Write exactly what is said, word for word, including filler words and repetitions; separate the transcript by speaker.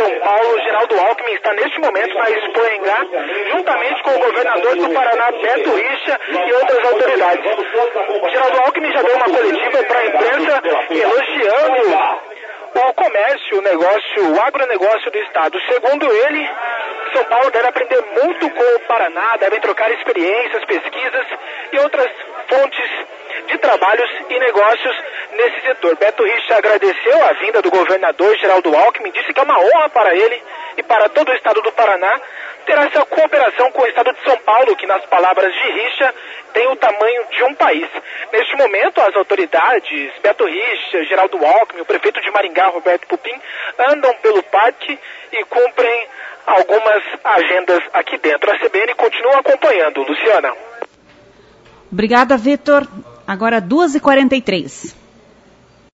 Speaker 1: São Paulo, Geraldo Alckmin, está neste momento na Expo Engá, juntamente com o governador do Paraná, Beto Richa, e outras autoridades. O Geraldo Alckmin já deu uma coletiva para a imprensa elogiando o comércio, o negócio, o agronegócio do estado. Segundo ele, São Paulo deve aprender muito com o Paraná, devem trocar experiências, pesquisas e outras fontes de trabalhos e negócios nesse setor. Beto Richa agradeceu a vinda do governador Geraldo Alckmin, disse que é uma honra para ele e para todo o estado do Paraná ter essa cooperação com o estado de São Paulo, que nas palavras de Richa tem o tamanho de um país. Neste momento, as autoridades, Beto Richa, Geraldo Alckmin, o prefeito de Maringá, Roberto Pupim, andam pelo parque e cumprem algumas agendas aqui dentro. A C B N continua acompanhando. Luciana.
Speaker 2: Obrigada, Vitor. Agora duas e quarenta e três.